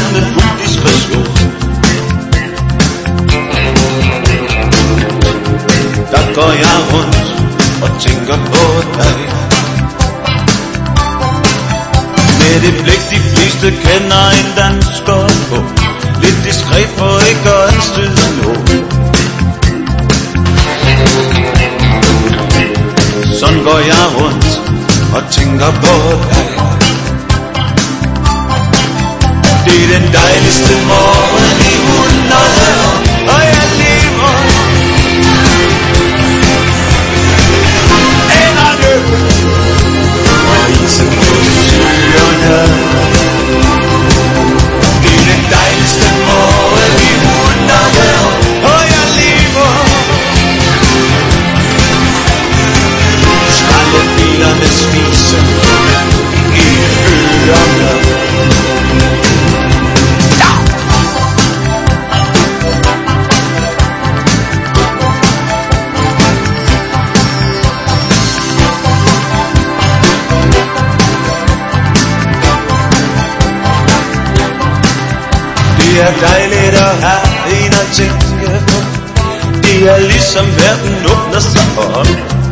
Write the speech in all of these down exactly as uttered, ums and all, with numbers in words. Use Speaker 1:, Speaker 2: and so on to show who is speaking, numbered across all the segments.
Speaker 1: mand med fuld diskretion. Der går jeg rundt og tænker på dig. Med det blik de fleste kender en dansker på. Lidt diskret for ikke at anstøde nogen. Sådan går jeg rundt og tænker på dig. Det er den dejligste morgen i hundrede år, og jeg lever. Enderne og isen på søerne. Det er den dejligste morgen i hundrede år, og jeg lever. Skraldebilerne spiser i ørerne. Det er dejligt at have en at tænke på. Det er ligesom verden åbner sig op.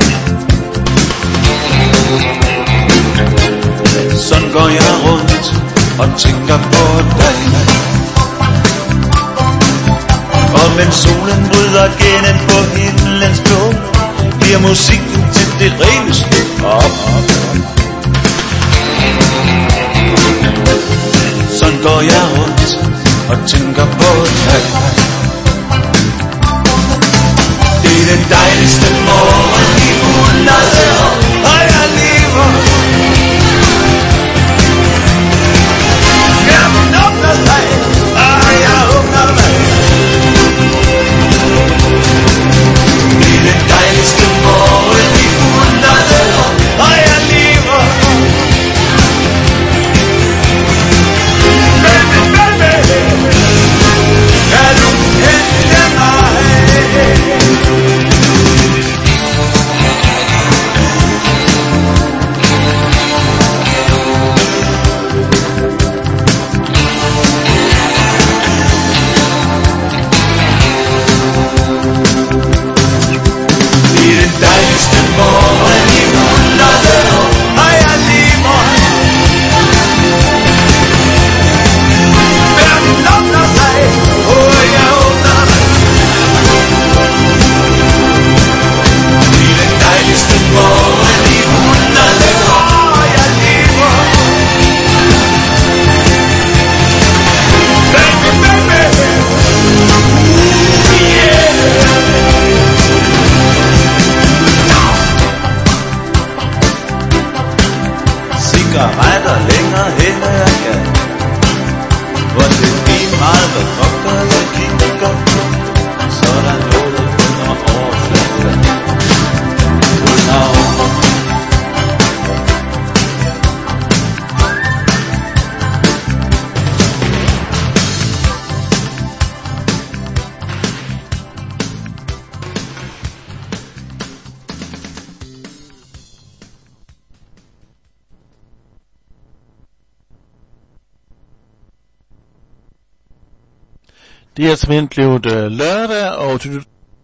Speaker 1: Sådan går jeg rundt og tænker på dig. Og mens solen bryder gennem på himlens blå, bliver musikken til det reneste op. Sådan går jeg rundt og tænker på dig. Det er den dejligste morgen i hundrede år, og jeg lever. Hjernen åbner sig, og jeg åbner mig. Det er den dejligste morgen i hundrede år, og jeg lever. Baby, baby, kan du hente mig?
Speaker 2: Det er simpelthen blevet øh, lørdag, og du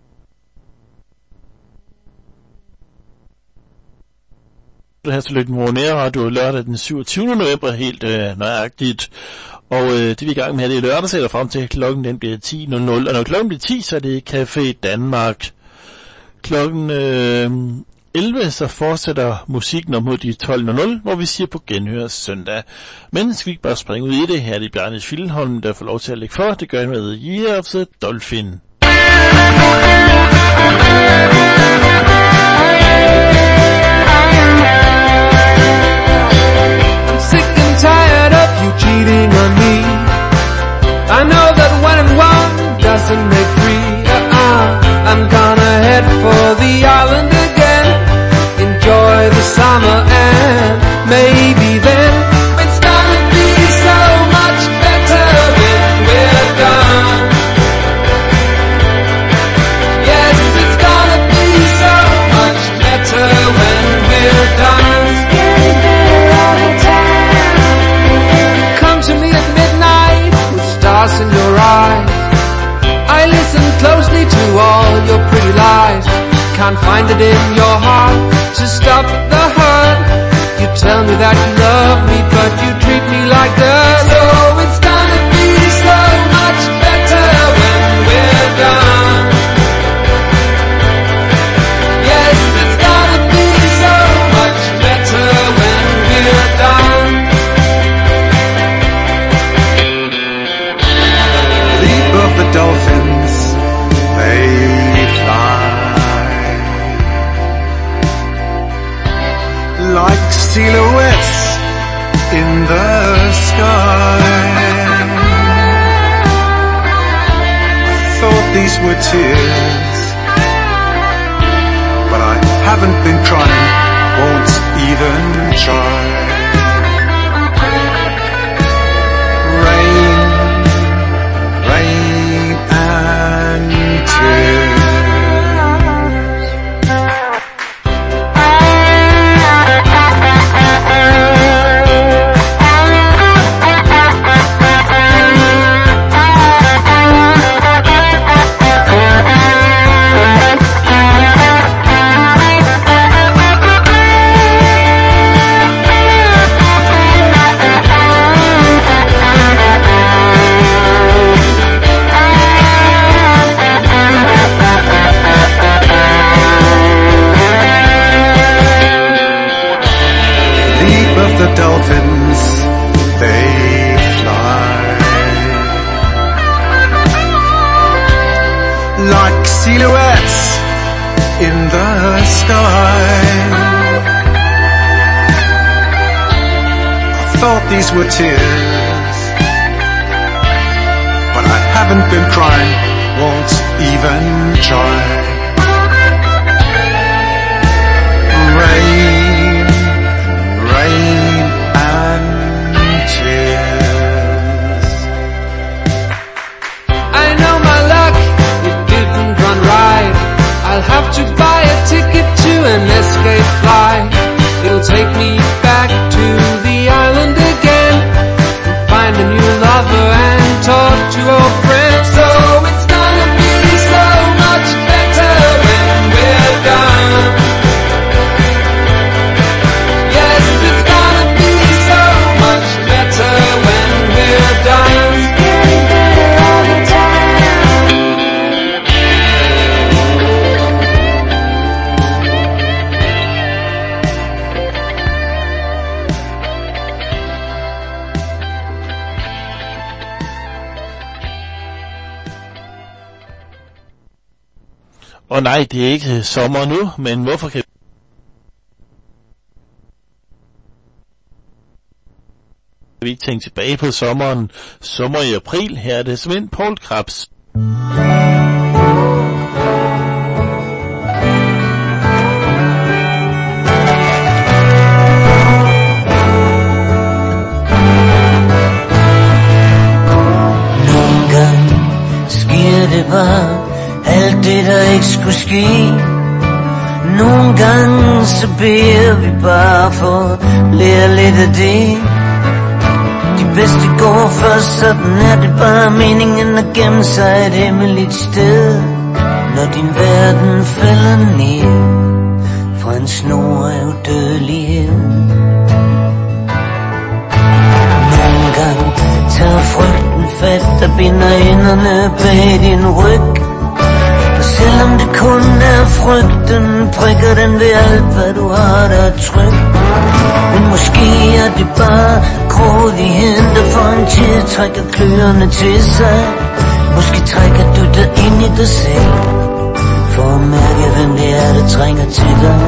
Speaker 2: her til Lykken Morgenær Radio lørdag den syvogtyvende november, helt øh, nøjagtigt. Og øh, det vi er i gang med her, det er lørdag, så frem til klokken den bliver ti nul nul. Og når klokken bliver ti, så er det Café Danmark. Klokken øh, elleve, så fortsætter musikken om mod de tolv nul nul, hvor vi siger på genhør søndag. Men skal vi ikke bare springe ud i det? Her er det Bjarne Filholm, der får lov til at lægge for. Det gør jeg med Year of the Dolphin.
Speaker 3: I'm sick and tired of you cheating on me. I know that one and one doesn't make three. Uh-uh. I'm gonna head for the island again. Enjoy the summer and maybe then it's gonna be so much better when we're done. Yes, it's gonna be so much better when we're done. It's getting better all the time. Come to me at midnight. glass in your eyes. I listen closely to all your pretty lies. Can't find it in your heart to stop the hurt. You tell me that you love me, but you treat me like dirt. So it's gonna be so much better when we're done. Yes, it's gonna be so much better when we're done.
Speaker 1: Leap of the dolphins, they fly like silhouettes in the sky. I thought these were tears, but I haven't been crying, won't even try. Rain, rain and tears. The dolphins, they fly like silhouettes in the sky. I thought these were tears, but I haven't been crying, won't even try. Rain, rain and tears.
Speaker 3: I know my luck, it didn't run right. I'll have to buy a ticket to an escape flight. It'll take me back to the island again, and find a new lover and talk to old friends. So it's gonna be so much better when we're done. Yes, it's gonna be so much better when we're done. It's getting better all the time.
Speaker 2: Og nej, det er ikke sommer nu, men hvorfor kan vi ikke tænke tilbage på sommeren? Sommer i april, her er det Svend Poul Krebs.
Speaker 4: Nogle gange sker det bare alt det, der ikke skulle ske. Nogle gange så beder vi bare for at lære lidt af det. De bedste går først, sådan er det bare meningen at gemme sig et hemmeligt sted. Når din verden falder ned fra en snor af udødelighed. Nogle gange tager frygten fat, der binder hænderne bag din ryg. Selvom det kun er frygten, prikker den ved alt, hvad du har, der er trygt. Men måske er det bare grådigheden, der for en tid trækker kløerne til sig. Måske trækker du dig ind i dig selv, for at mærke, hvem det er, der trænger til dig.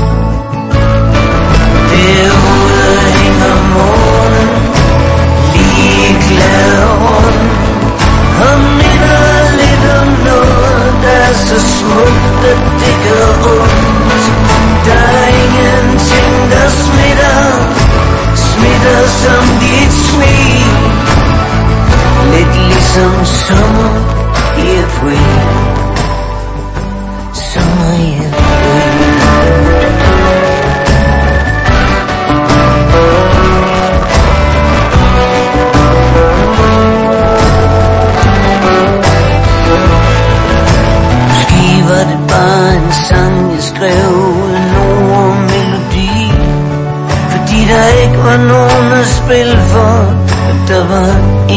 Speaker 4: Derude hænger månen, ligeglad rundt, og minder lidt om noget, der er så smukt, at det gør ondt. Der er ingenting, der smitter, smitter som dit smil. Lidt ligesom sommer i april, sommer i april.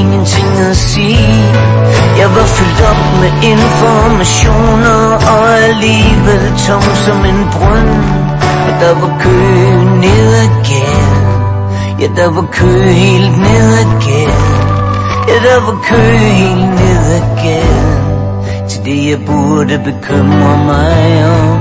Speaker 4: ingenting at sige. Jeg var fyldt op med informationer og alligevel tom som en brønd. Og der var kø ned ad gaden. Ja, der var kø helt ned ad gaden. Ja, der var kø helt ned ad gaden. Til det jeg burde bekymre mig om.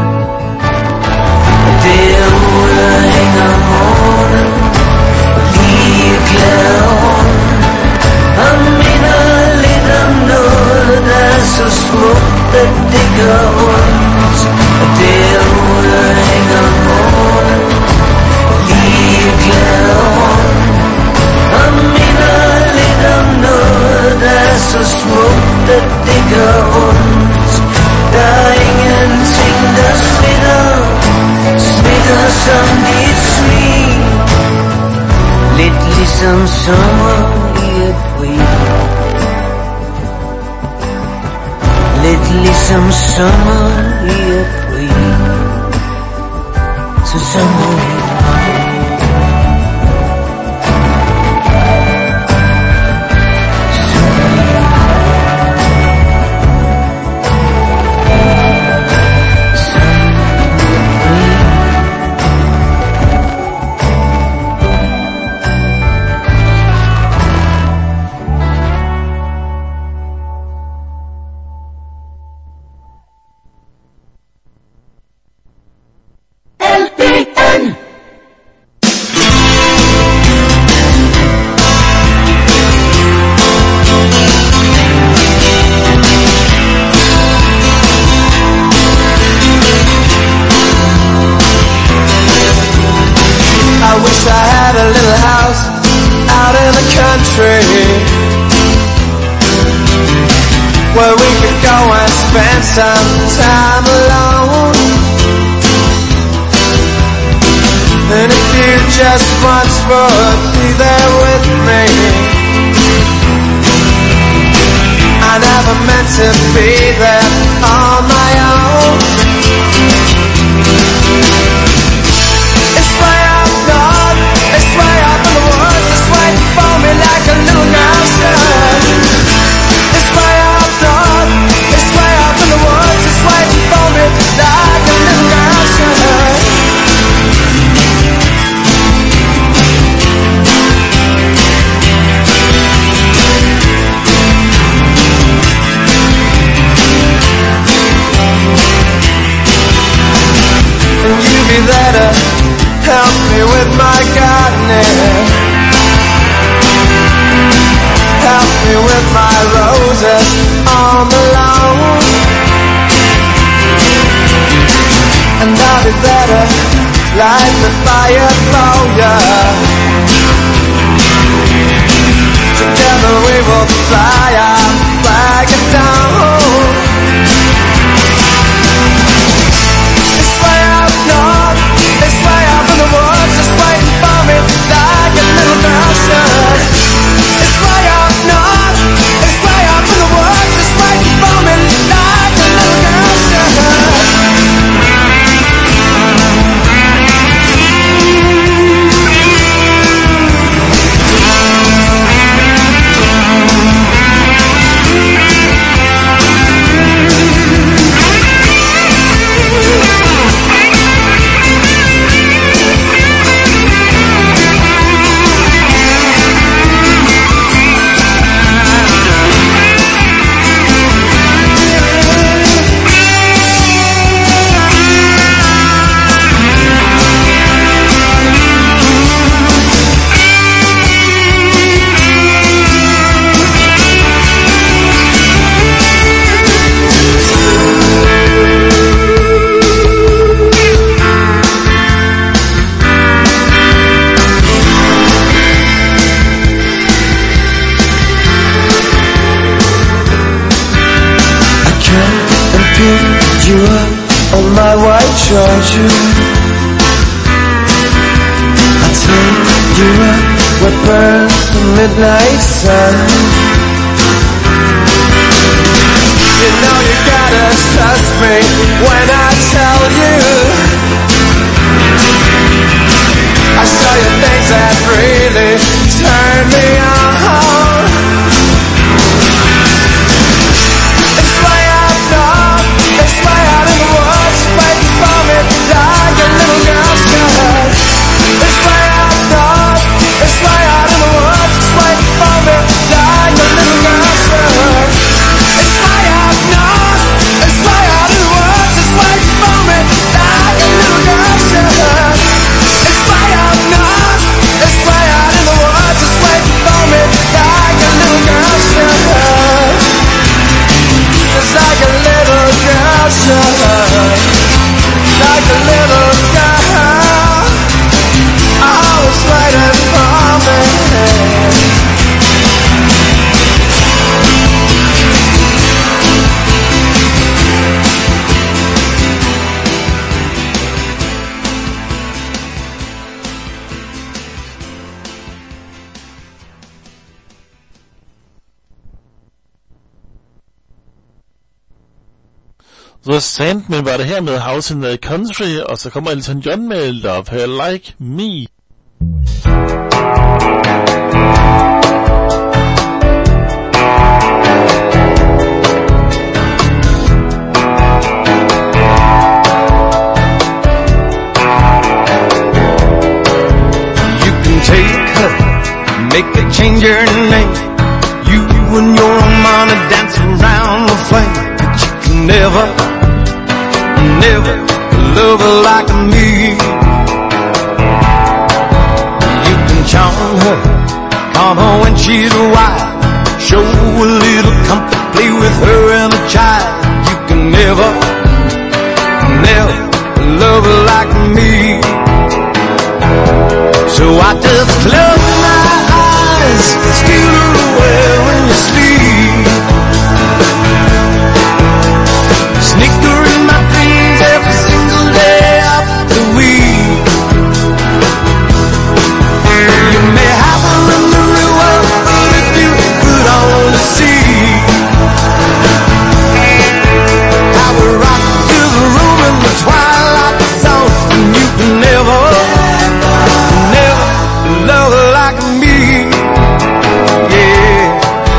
Speaker 4: Derude hænger månen lige glad om. Og minder lidt om noget, der er så smukt, at det gør ondt. Og derude hænger månen lige glad om. Og minder lidt om noget, der er så smukt, at det gør ondt. Der er ingenting, der smitter, smitter som dit smil. Lidt ligesom sommer i april. Lidt ligesom sommer i april. Så sommer i april.
Speaker 3: Where we could go and spend some time alone. And if you just once would be there with me. I never meant to be there on my own. It's way up north, it's way up in the woods. It's waiting for me like a little girl should. It's way up north, it's way up in the woods. It's waiting for me like a little girl should. And you be there to help me with my gardening. Help me with my roses on the lawn. And I'll be there to light the fire for ya. Together we will fly our flag down. It's way up north, it's way up in the woods. It's waiting for me like a little girl should. It's way up north, it's way up in the woods. It's waiting for me like a little girl should. You up on my white Georgia. I take you up where burns the midnight sun. You know you gotta trust me when I tell you I show you things that really turn me on.
Speaker 2: The Sandmen var det her med House in the Country, og så kommer Elton John med Love Her Like Me.
Speaker 5: Make her change her name. You and your money dance around the flame. But you can never, never love her like me. You can charm her, calm her when she's wild. Show a little comfort, play with her and a child. You can never, never love her like me. So I just close my eyes, steal her away when you sleep. Sneak her in my dreams every single day of the week. You may have her in the real world, but if you could only see how we rock to the room in the twilight zone, and you can never, never love her like me. Yeah.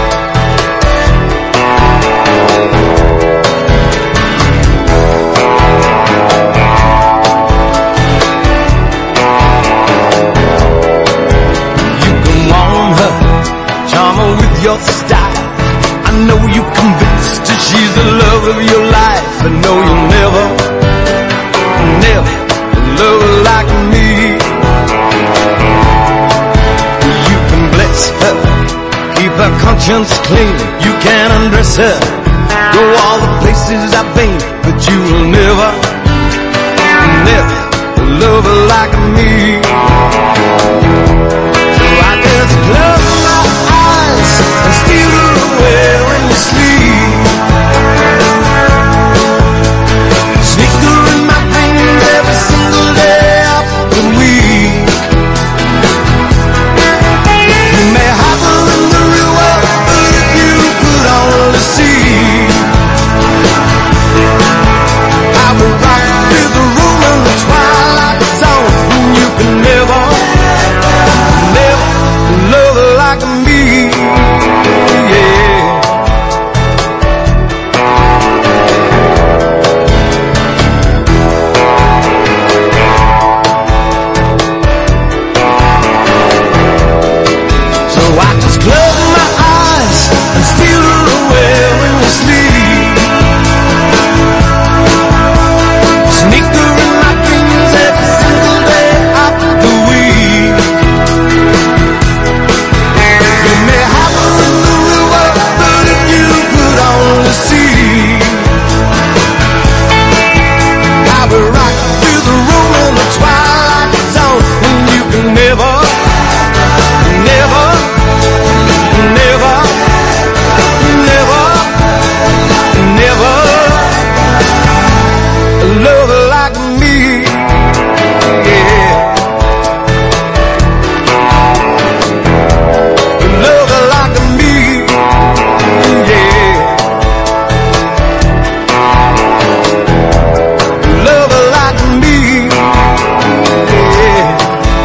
Speaker 5: You can warm her, charm her with your style. I know you're convinced that she's the love of your life. I know you'll never, never love her like me. You can bless her, keep her conscience clean. You can undress her, go all the places I've been. But you will never, never love her like me. So I just close my eyes and steal her away when you sleep. Sneak her in my dreams every single day of the week. You may have her in the real world, but if you could only see how we rock through the room in the twilight zone, you can never, never love her like me. Yeah. So I just close my eyes and steal her away when you sleep. Sneak her in my dreams every single day of the week. You may have her in the real world, but if you could only see how we rock through the room in the twilight zone, and you can never, never, never, never, never love her like me. Yeah. Love her like me. Yeah. Love her like me. Yeah.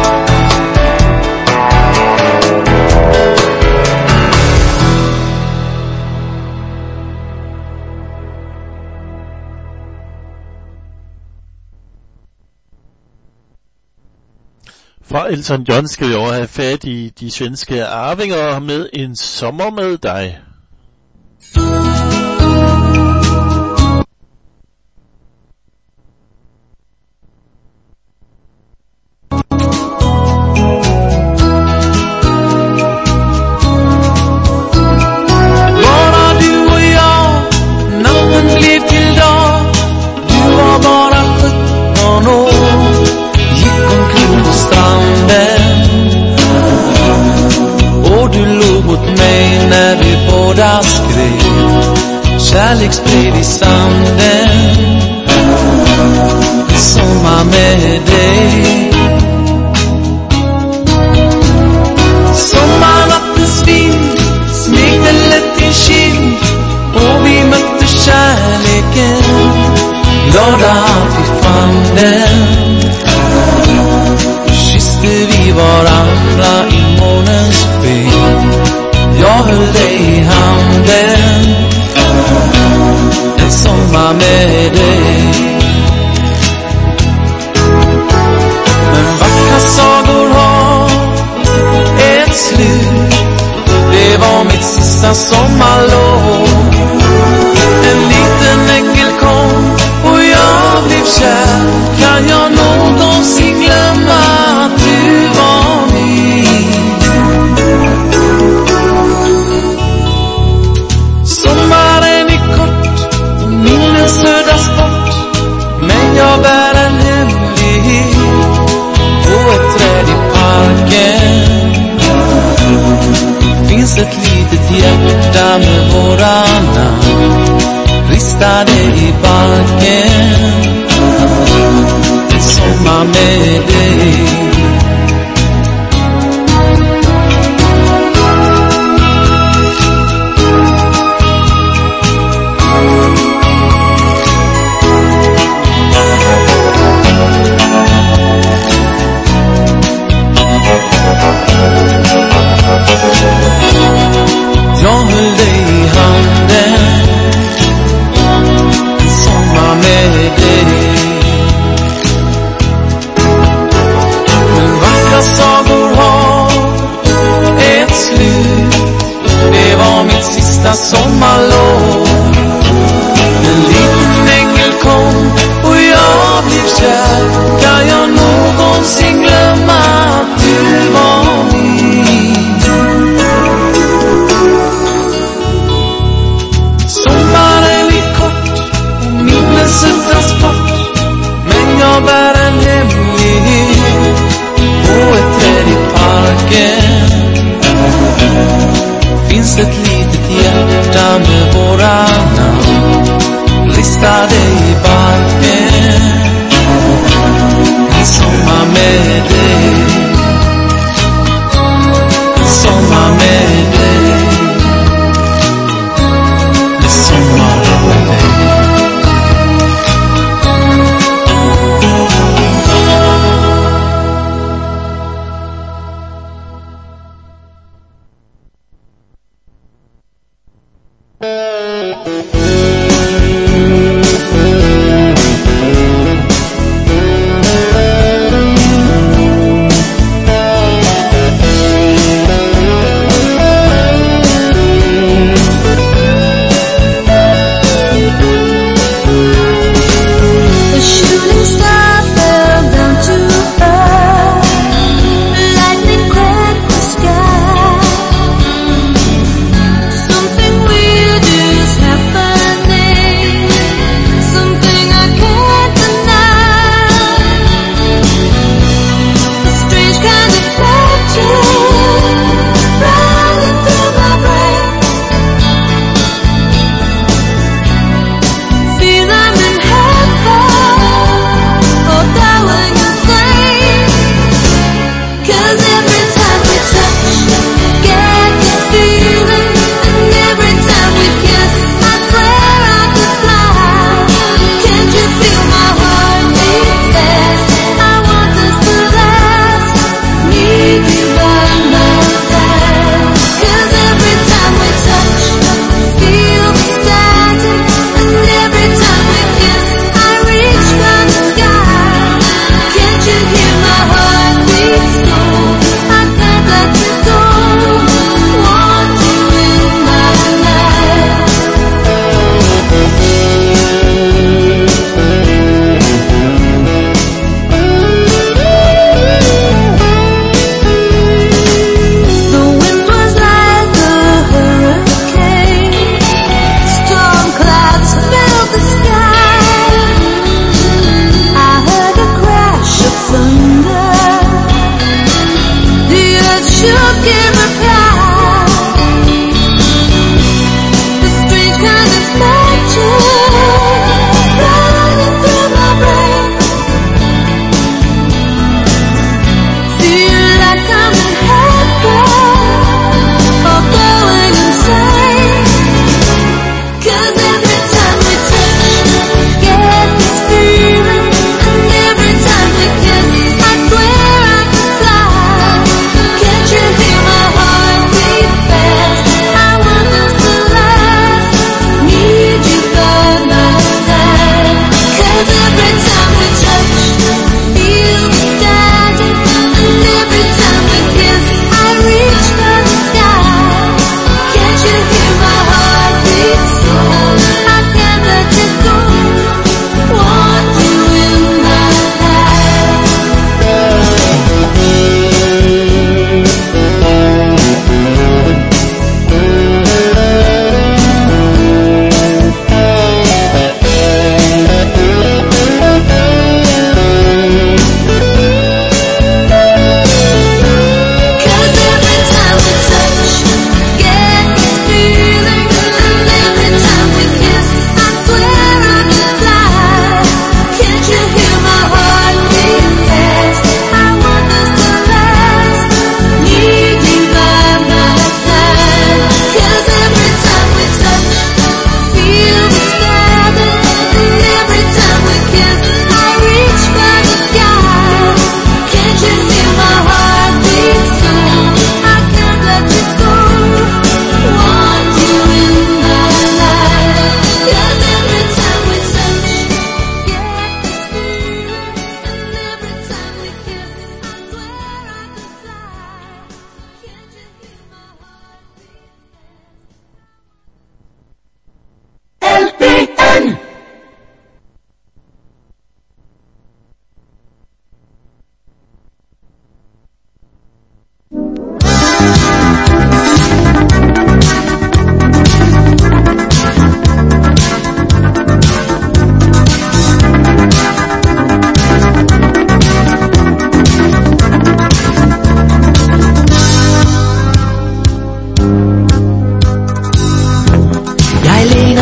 Speaker 2: Fra Elton John skal vi over have fat i de svenske arvinger med En sommer med dig.
Speaker 3: Bara du och jag, natten blev till dag. Du var bara sjutton år, gick omkring på stranden. Och du låg mot mig när vi båda skrev kärleksbrev i sanden. En sommar med dig. Sommarnattens vind smekte lätt din kind och vi mötte kärleken. sista sommarlov. En liten ängel kom och jag blev kär. Kan jag någonsin glömma att du var min? Sommaren är kort och minnen suddas bort, men jag bär en hemlighet på ett träd i parken. Finns ett litet hjärta med våra namn ristade i barken. En sommar med dig. Jag höll dig i handen, en sommar med dig. Men vackra sagor har ett slut. Det var mitt sista sommarlov. En liten ängel kom och jag blev kär. Kan jag någonsin glömma att du var min? Sommaren är kort och minnen suddas bort, men jag bär en hemlighet på ett träd i parken. Finns ett litet hjärta med våra namn listade i barken. En sommar med dig, en sommar med dig, en sommar med dig.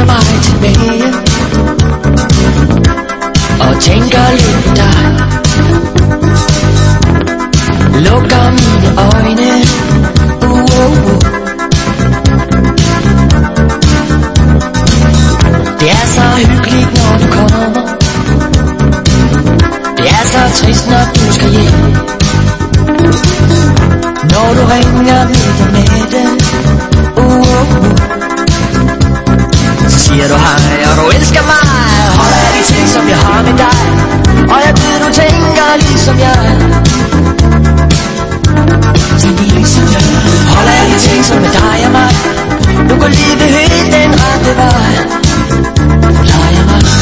Speaker 6: mig tilbage og tænker lidt på dig. Lukker mine øjne, uh, uh, uh. Det er så hyggeligt, når du kommer. Det er så trist, når du skal hjem. Når du ringer midt om natten, uh, uh, uh. Så siger du hej, og du elsker mig. Holder af de ting, som jeg har med dig. Og jeg ved, du tænker ligesom jeg. Tænker ligesom jeg. Holder af de ting, som er dig og mig. Nu går livet helt den rette vej. For dig og mig.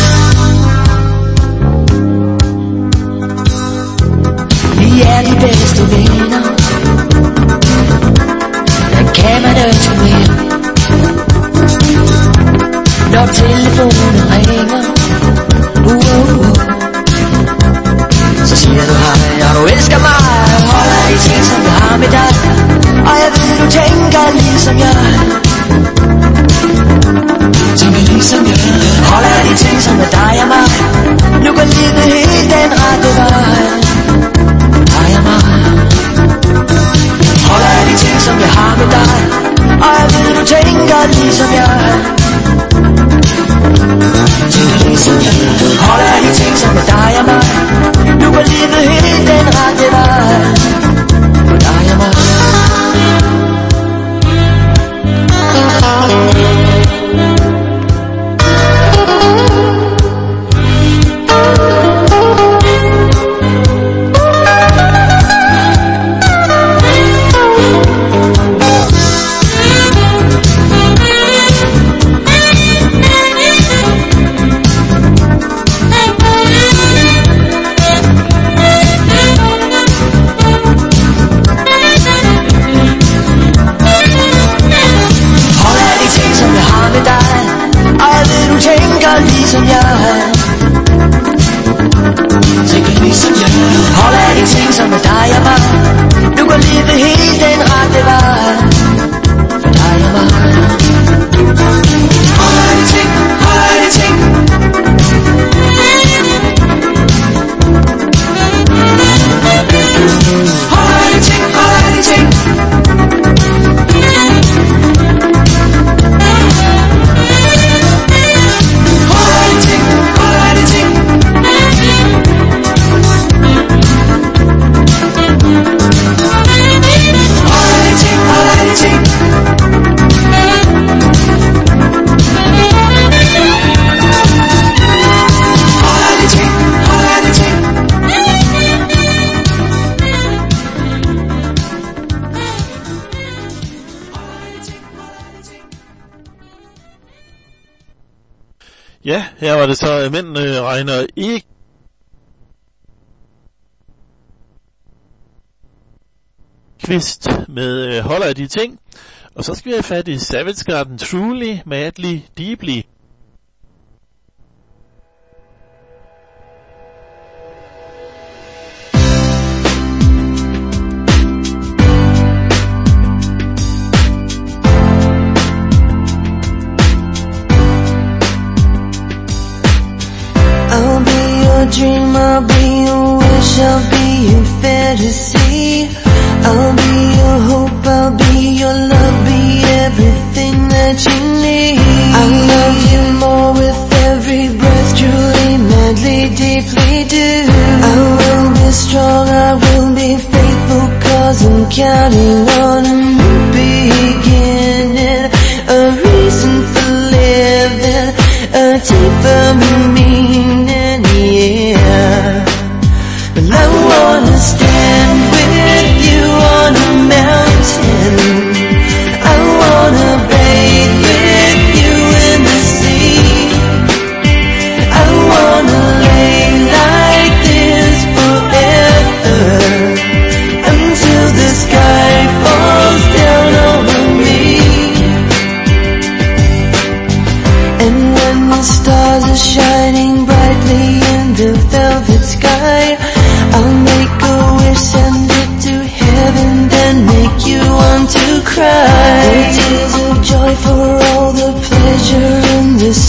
Speaker 6: Vi er de bedste venner. Hvad kan man ønske mere? Når telefonen ringer, uh, uh, uh. Så siger du hej, og du elsker mig. Holder af de ting, som jeg har med dig. Og jeg ved, du tænker ligesom jeg. Tænker ligesom jeg. Holder af de ting, som er dig og mig. Nu går livet helt den rette vej. Dig og mig. Holder af de ting, som jeg har med dig. Og jeg ved, du tænker ligesom jeg. Tænker ligesom jeg. Holder af de ting, som er dig og mig. Nu går livet helt den rette vej. For dig og mig. Ligesom jeg. Tænker ligesom jeg. Holder af de ting, som er dig og mig. Nu går livet helt den rette vej. For dig og mig. Holder af de ting, holder af de ting. Holder af de ting, holder af de ting.
Speaker 2: Ja, her var det så, mændene regner ikke kvist med øh, holder af de ting. Og så skal vi have fat i Savage Garden, Truly, Madly, Deeply.
Speaker 7: Dream, I'll be your wish, I'll be your fantasy. I'll be your hope, I'll be your love, be everything that you need. I'll love you more with every breath, truly, madly, deeply do. I will be strong, I will be faithful, cause I'm counting on a new beginning. A reason for living, a deeper meaning. Yeah, but I wanna stand with you on a mountain. I wanna bathe with you in the sea. I wanna lay like this forever until the sky falls down over me. And when the stars are shining brightly in the velvet sky, I'll make a wish, send it to heaven, then make you want to cry. The tears of joy for all the pleasure in this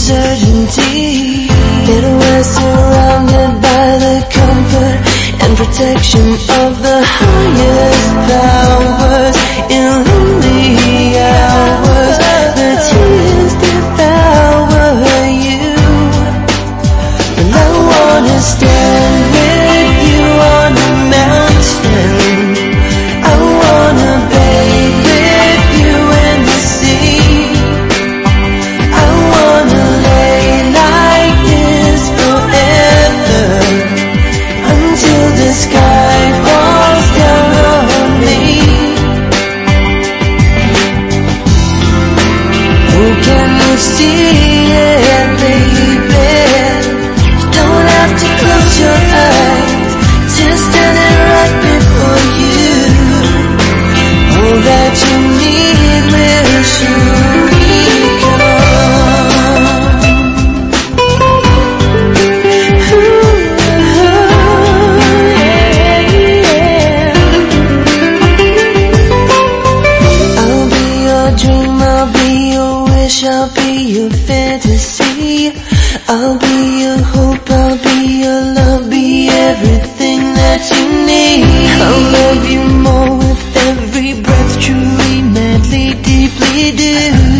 Speaker 7: protection of the highest powers in lonely hours. The tears devour you. Well, I wanna stand with you on a mountain. I wanna bathe with you in the sea. I wanna lay like this forever, until the sky falls down on me. Oh, can you see it, baby? You don't have to close your eyes, just standing right before you. All that you need will surely come. I'll be your dream, I'll be your wish, I'll be your fantasy. I'll be your hope, I'll be your love, be everything that you need. I'll love you more with every breath, truly, madly, deeply do.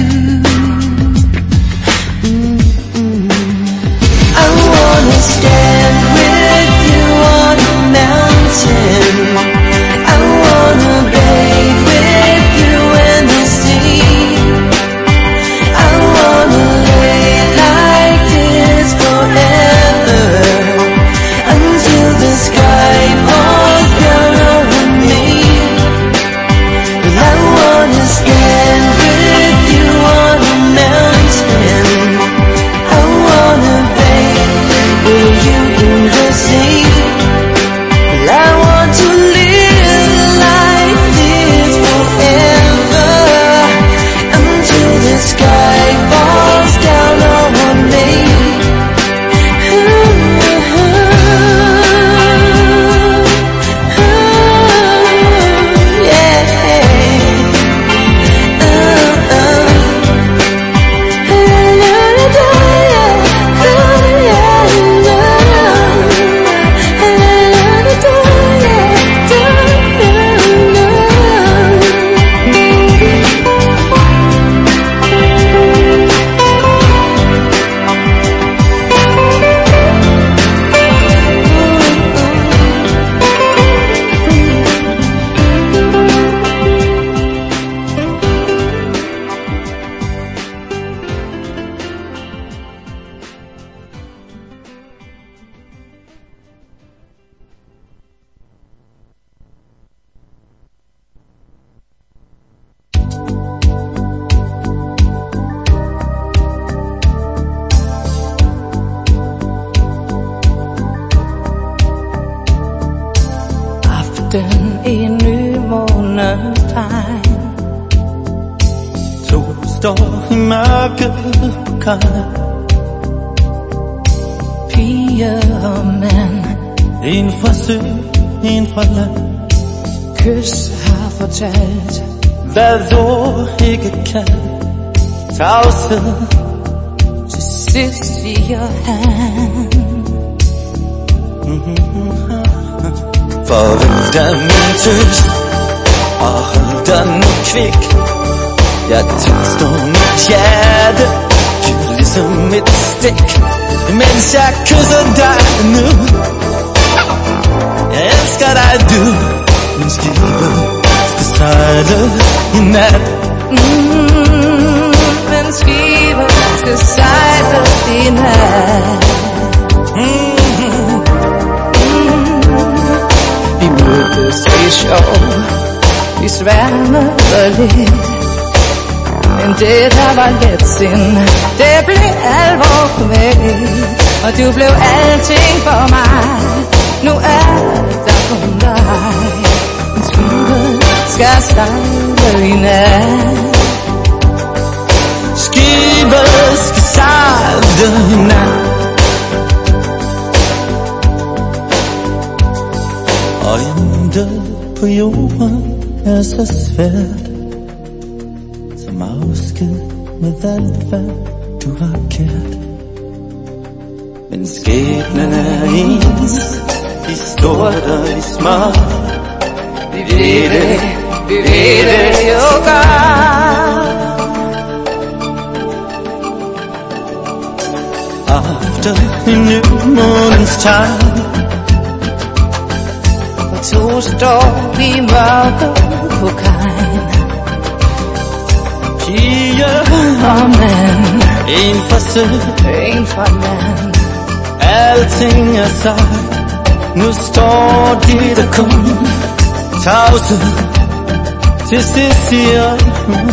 Speaker 7: Mm-mm. I wanna stand with you on a mountain. I wanna bathe with you in the sea. I wanna lay like this forever, until the sky falls down on me. Well, I wanna stand with you on a mountain. I wanna bathe with you in the sea. Well, I want to live like this forever, until the sky falls down on me.
Speaker 8: Aften i nymånetegn.
Speaker 5: To står i mørket på kaj.
Speaker 8: Piger og mænd,
Speaker 5: En fra sø, en fra land.
Speaker 8: kys har fortalt.
Speaker 5: Hvad ord ikke kan. Tavshed
Speaker 8: Til sidst siger han,
Speaker 5: Farvel da min tøs, og hold dig nu kvik. Jeg tilstår mit hjerte, fyr ligesom et stik, mens jeg kysser dig nu. Jeg elsker dig du, min skibet skal sejle i nat.
Speaker 8: mm, men skibet skal sejle i nat. Vi mødtes i sjov, vi sværmede lidt, men det der var let sind, det blev alvor for mig, og du blev alting for mig. Nu er det der for dig, men skibet skal sejle i nat.
Speaker 5: Skibet skal sejle i nat. Og intet på jorden er så svært som afsked med alt hvad du har kært. Men skæbnen er ens, i stort og i småt.
Speaker 8: Vi ved det, vi ved det jo godt.
Speaker 5: After en ny måneds tegn,
Speaker 8: og to står i mørket på kajen.
Speaker 5: Pige
Speaker 8: og mand,
Speaker 5: en for sød,
Speaker 8: en for land.
Speaker 5: Alting er sagt, nu står de der kun tavse. Til sidst siger hun,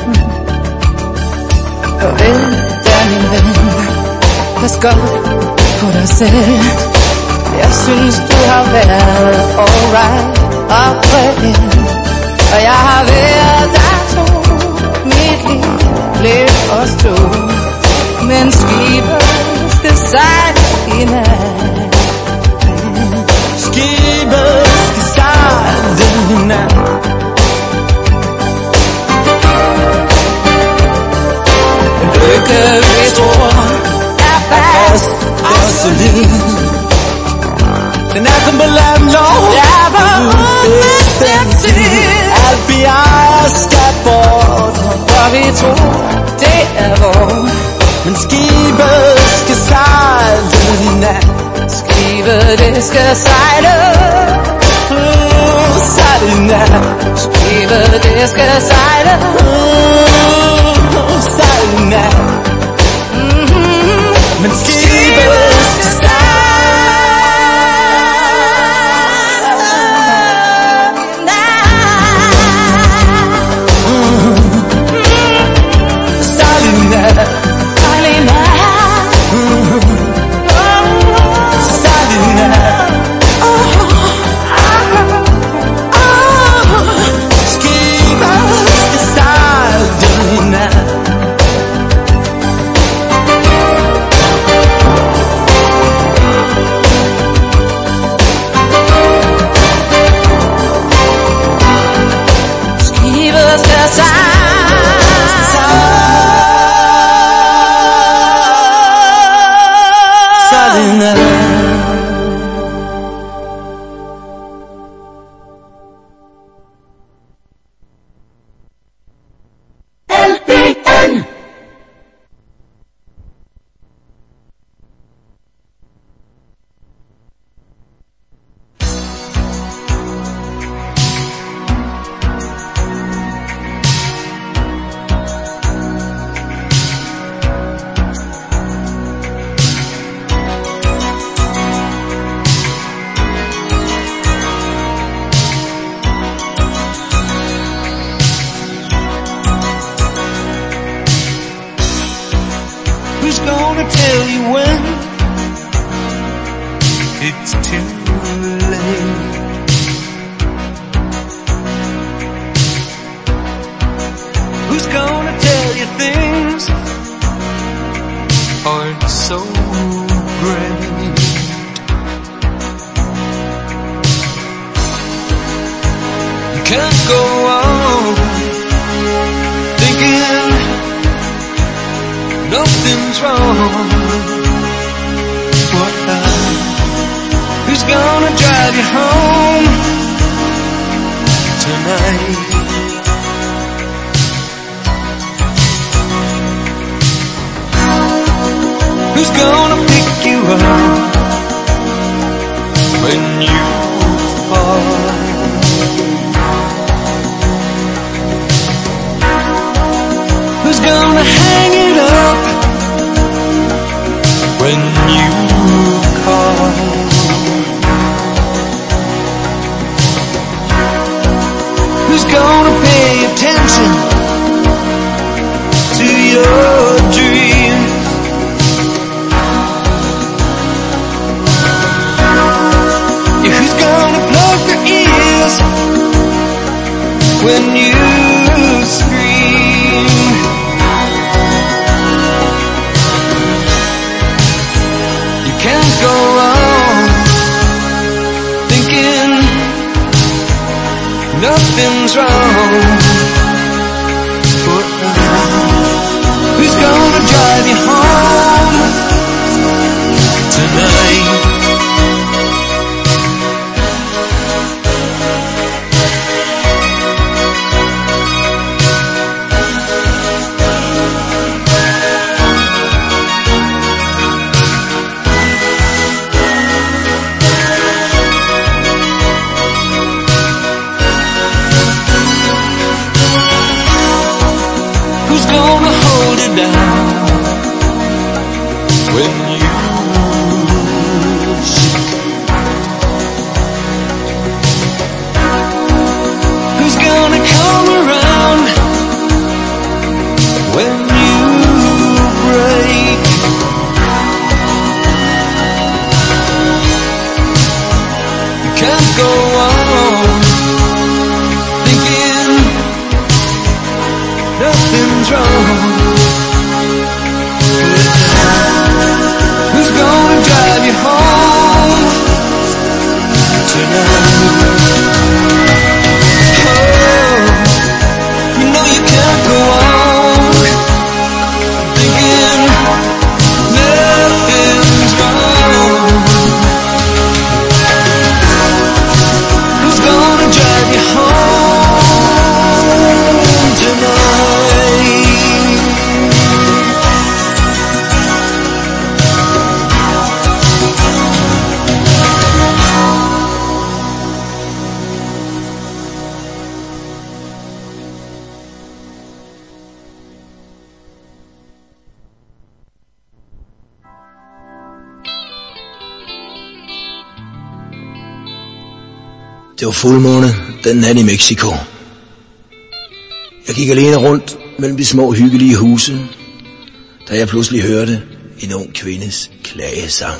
Speaker 8: farvel der min ven, pas godt på dig selv. Jeg synes du har været alright og fred, og jeg har været der tro. Mit liv blev at stå, men skibet skal sejle i nat.
Speaker 5: Skibet skal sejle i nat.
Speaker 8: Lykke vi tror er fast og solid.
Speaker 5: Den er kun på land lov.
Speaker 8: Der var udbestemt tid.
Speaker 5: Alt vi ejer skal bort,
Speaker 8: for vi tror det er vor.
Speaker 5: men skibet skal sejle i nat.
Speaker 8: Skibet det skal sejle,
Speaker 5: uh, Sejle i nat.
Speaker 8: skibet det skal sejle,
Speaker 5: uh, Sejle i nat.
Speaker 8: mm-hmm.
Speaker 5: Men skibet skal sejle.
Speaker 9: var fuldmåne den nat i Mexico. Jeg gik alene rundt mellem de små hyggelige huse, da jeg pludselig hørte en ung kvindes klagesang.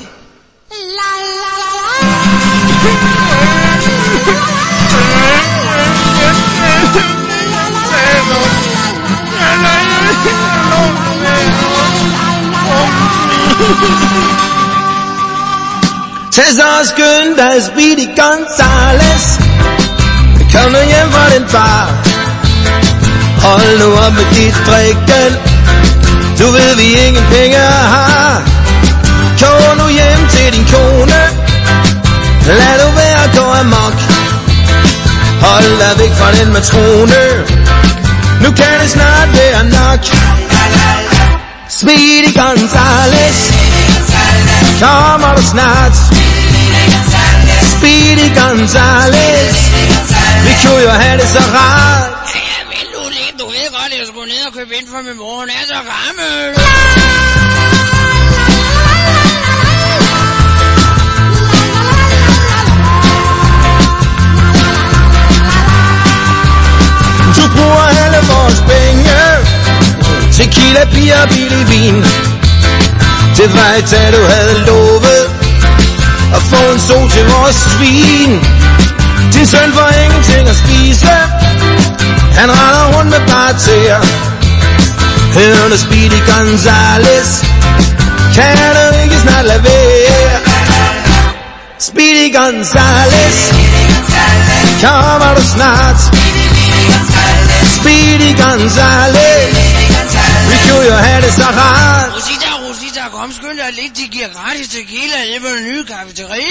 Speaker 5: Cæsar skynd dig, Speedy Gonzales. Kom nu hjem fra den bar. Hold nu op med dit drikken. Du ved vi ingen penge har. Kom nu hjem til din kone. Lad du være gå amok. Hold dig væk fra den matrone. Nu kan det snart være nok. Speedy Gonzales, kommer du snart? Speedy Gonzales, vi kunne jo have det så rart.
Speaker 10: Ja, men nu lidt, du ved godt, at jeg skulle ned og købe ind for min mor, hun er så gammel.
Speaker 5: Du bruger alle vores penge, tequila, bier og billig vin. Det var et dag, du havde lovet at få en so til vores svin. Din søn får ingenting at spise, han render rundt med bare tæer. Hør nu, Speedy Gonzales, kan du ikke snart lade være? Speedy Gonzales, kommer du snart? Speedy Gonzales, vi kunne jo have det så rart.
Speaker 10: Rosita, Rosita, kom skynd dig lidt, de giver gratis tequila nede på den nye kafeteria.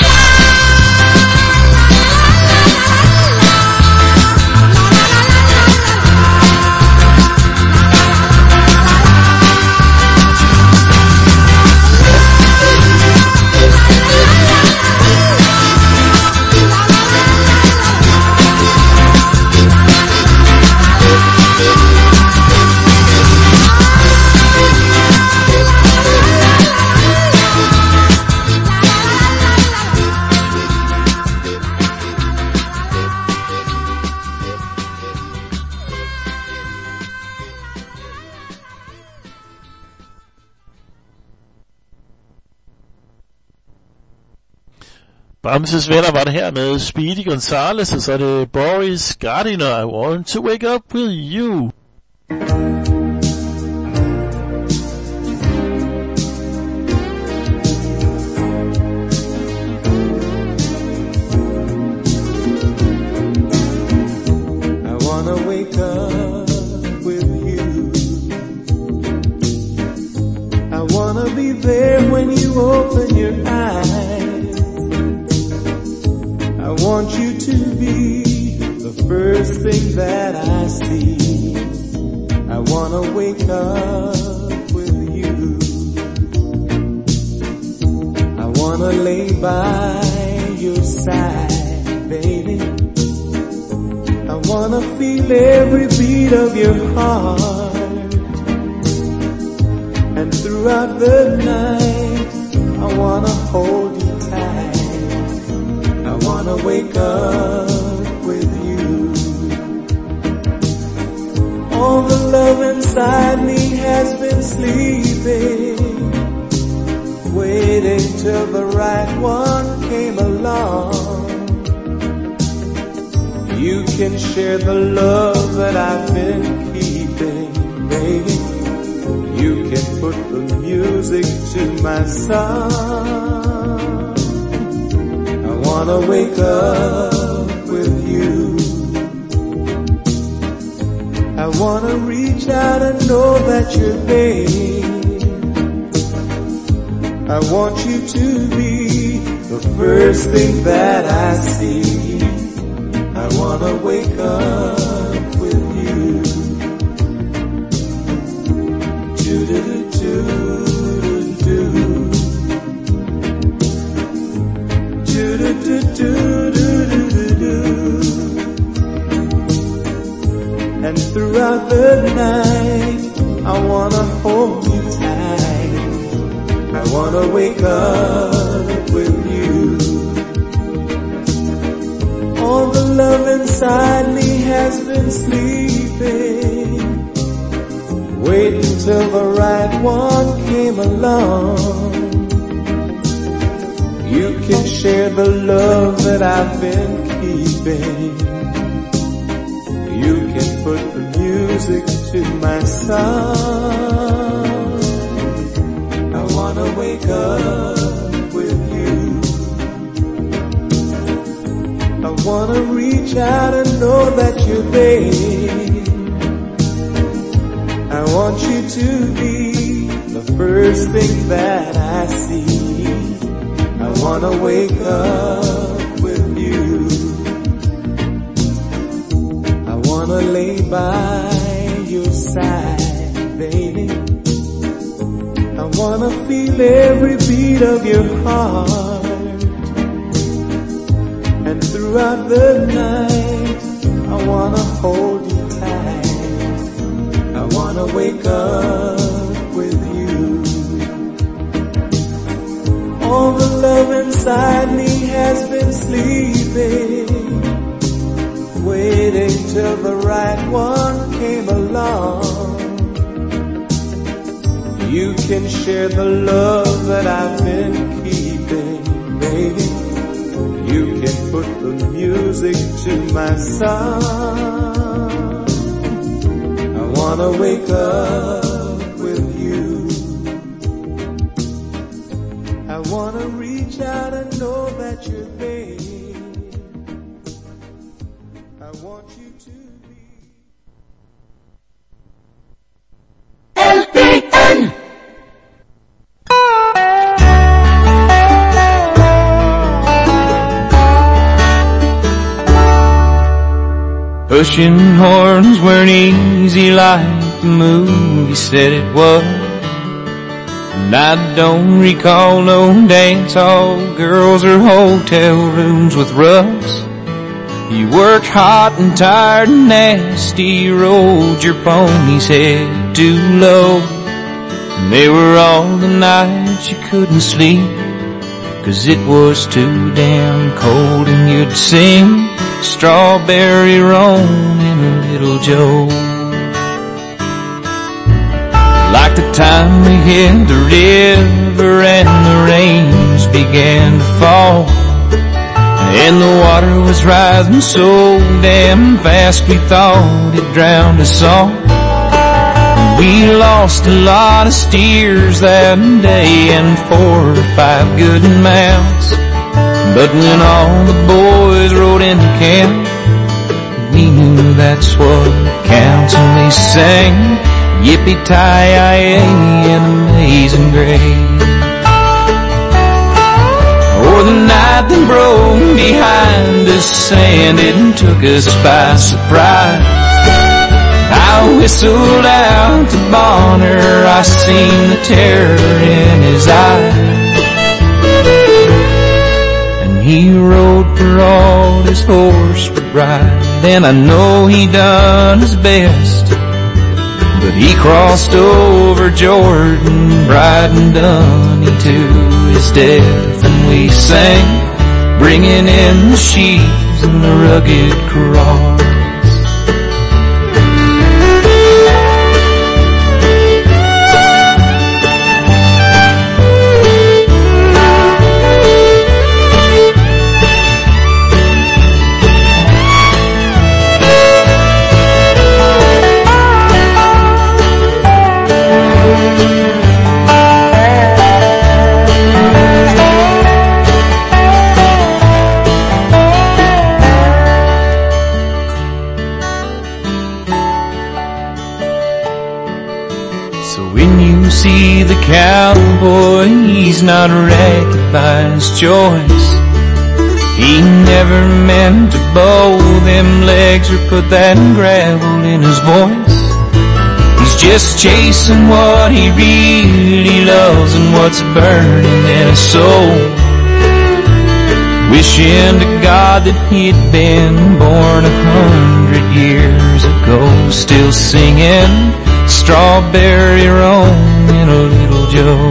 Speaker 2: Bamses venner var det her med Speedy Gonzales, og så er det Boris Gardiner, I Want to Wake Up With You.
Speaker 11: I wanna wake up with you. I wanna be there when you open your eyes. I want you to be the first thing that I see. I wanna wake up with you. I wanna lay by your side, baby. I wanna feel every beat of your heart. And throughout the night, I wanna hold you tight. I wanna wake up with you. All the love inside me has been sleeping, waiting till the right one came along. You can share the love that I've been keeping, baby. You can put the music to my song. I wanna wake up with you. I wanna reach out and know that you're there. I want you to be the first thing that I see. I wanna wake up with you. Do-do-do-do-do-do. Do-do-do-do-do-do-do. And throughout the night, I wanna hold you tight. I wanna wake up with you. All the love inside me has been sleeping, waiting till the right one came along. You can share the love that I've been keeping. You can put the music to my song. I wanna wake up with you. I wanna reach out and know that you're there. I want you to be the first thing that I see. I wanna wake up with you. I wanna lay by your side, baby. I wanna feel every beat of your heart. And throughout the night, I wanna hold you tight. I wanna wake up with you. All the love inside me has been sleeping, waiting till the right one came along. You can share the love that I've been keeping, baby. You can put the music to my song. I wanna wake up with you. I wanna reach out and know that you're there. I want you to be
Speaker 12: L P N.
Speaker 13: Pushing horns weren't easy like the movie said it was. And I don't recall no dance hall girls or hotel rooms with rugs. You worked hot and tired and nasty, rode your pony's head too low. And they were all the nights you couldn't sleep, 'cause it was too damn cold, and you'd sing Strawberry Roan in a Little Joe. Like the time we hit the river and the rains began to fall, and the water was rising so damn fast we thought it drowned us all. We lost a lot of steers that day and four or five good mounts. But when all the boys rode into camp, we knew that's what counts, and we sang Yippee-Ki-Yay and Amazing Grace. Or the night that broke behind us and it took us by surprise, I whistled out to Bonner, I seen the terror in his eyes. He rode for all his horse would ride, and I know he done his best. But he crossed over Jordan, Bright and Dunny to his death. And we sang, bringing in the sheaves and the rugged cross. See the cowboy, he's not wrecked by his choice. He never meant to bow them legs or put that gravel in his voice. He's just chasing what he really loves and what's burning in his soul. Wishing to God that he'd been born a hundred years ago, still singing Strawberry Roan in a Little Joe.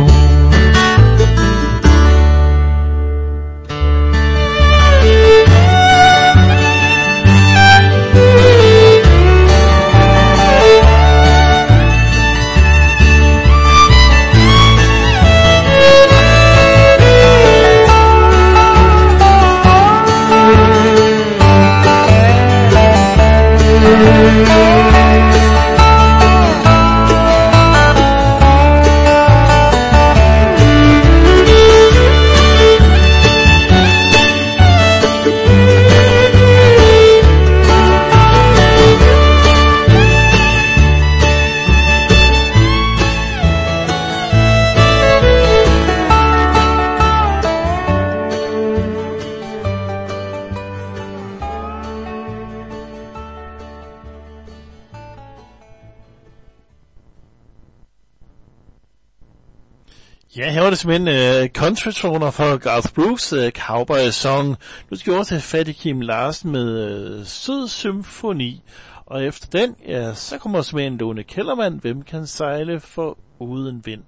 Speaker 2: Ja, her var det simpelthen uh, country-toner for Garth Brooks uh, Cowboy-song. Nu skal vi også have fat i Kim Larsen med uh, Sød Symfoni. Og efter den, ja, så kommer simpelthen Lone Kellermann. Hvem kan sejle for uden vind?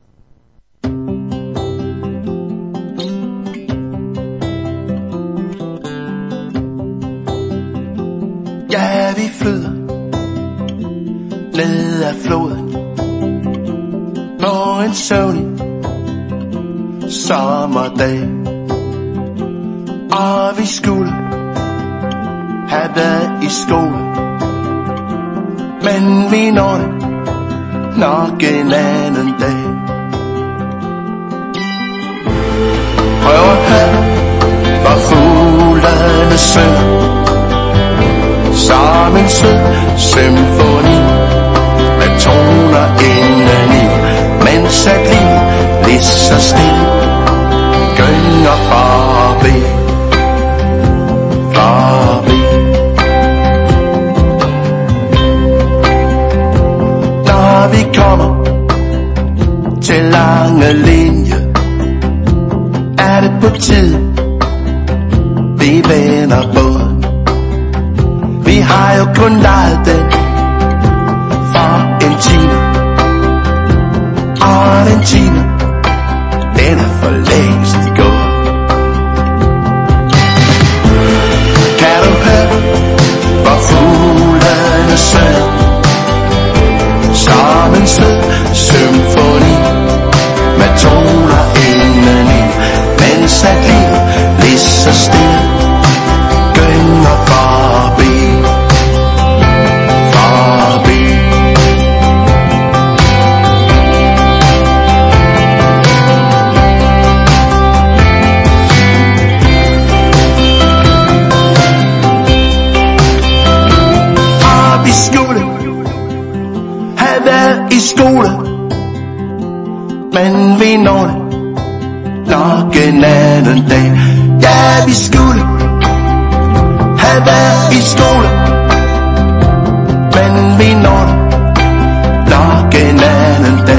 Speaker 14: Ja, vi flyder ned ad floden på en søvnig sommerdag, og vi skulle have været i skole, men vi når det nok en anden dag. Prøv at høre, hvor fuglene synger som en sød symfoni med toner indeni, mens at livet lige så stille gynger forbi, forbi. Når vi kommer til lange linjer, er det på tide vi vender båden. Vi har jo kun lejet den for en time, og den time, den er for længst i går. Kan du høre, hvor fuglene synger som en sød symfoni med toner indeni, mens at livet lige så stille gynger forbi, forbi. Og vi skulle have været i skole, men vi når det nok en anden dag. Ja, vi skulle have været i skole, men vi når det nok en anden dag.